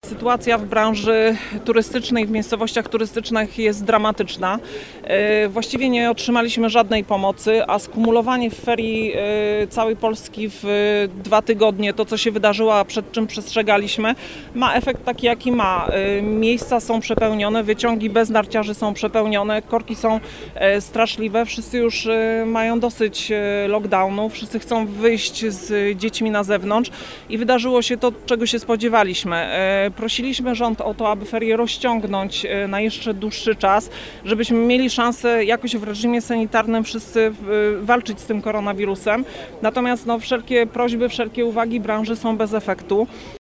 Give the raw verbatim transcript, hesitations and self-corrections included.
Sytuacja w branży turystycznej, w miejscowościach turystycznych jest dramatyczna. Właściwie nie otrzymaliśmy żadnej pomocy, a skumulowanie w ferii całej Polski w dwa tygodnie, to co się wydarzyło, a przed czym przestrzegaliśmy, ma efekt taki jaki ma. Miejsca są przepełnione, wyciągi bez narciarzy są przepełnione, korki są straszliwe, wszyscy już mają dosyć lockdownu, wszyscy chcą wyjść z dziećmi na zewnątrz i wydarzyło się to, czego się spodziewaliśmy. Prosiliśmy rząd o to, aby ferie rozciągnąć na jeszcze dłuższy czas, żebyśmy mieli szansę jakoś w reżimie sanitarnym wszyscy walczyć z tym koronawirusem. Natomiast no, wszelkie prośby, wszelkie uwagi branży są bez efektu.